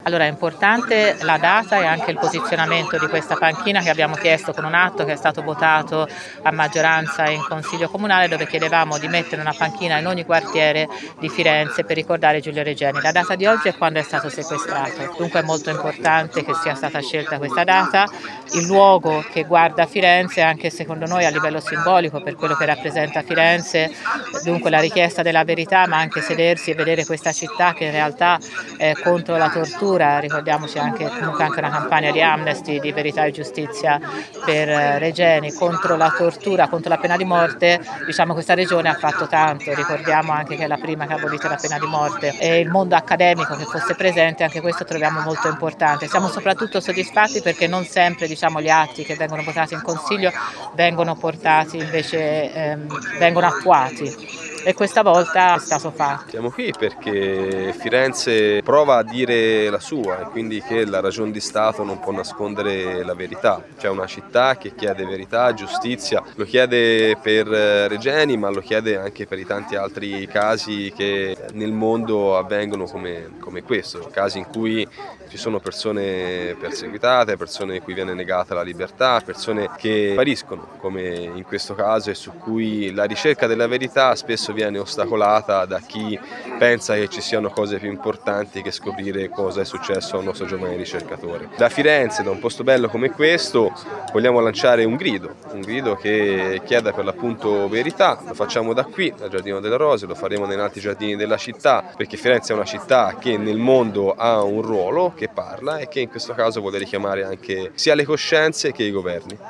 Allora è importante la data e anche il posizionamento di questa panchina che abbiamo chiesto con un atto che è stato votato a maggioranza in Consiglio Comunale, dove chiedevamo di mettere una panchina in ogni quartiere di Firenze per ricordare Giulio Regeni. La data di oggi è quando è stato sequestrato, dunque è molto importante che sia stata scelta questa data. Il luogo che guarda Firenze, anche secondo noi a livello simbolico per quello che rappresenta Firenze, dunque la richiesta della verità, ma anche sedersi e vedere questa città che in realtà contro la tortura, ricordiamoci anche comunque anche una campagna di Amnesty, di verità e giustizia per Regeni, contro la tortura, contro la pena di morte, diciamo questa regione ha fatto tanto, ricordiamo anche che è la prima che ha abolito la pena di morte e il mondo accademico che fosse presente, anche questo troviamo molto importante. Siamo soprattutto soddisfatti perché non sempre gli atti che vengono votati in Consiglio vengono portati invece, vengono attuati e questa volta è stato fatto. Siamo qui perché Firenze prova a dire la sua e quindi che la ragion di Stato non può nascondere la verità. C'è una città che chiede verità, giustizia, lo chiede per Regeni ma lo chiede anche per i tanti altri casi che nel mondo avvengono come questo, casi in cui ci sono persone perseguitate, persone a cui viene negata la libertà, persone che spariscono come in questo caso e su cui la ricerca della verità spesso viene ostacolata da chi pensa che ci siano cose più importanti che scoprire cosa è successo al nostro giovane ricercatore. Da Firenze, da un posto bello come questo, vogliamo lanciare un grido che chieda per l'appunto verità. Lo facciamo da qui, dal Giardino delle Rose, lo faremo negli altri giardini della città, perché Firenze è una città che nel mondo ha un ruolo, che parla e che in questo caso vuole richiamare anche sia le coscienze che i governi.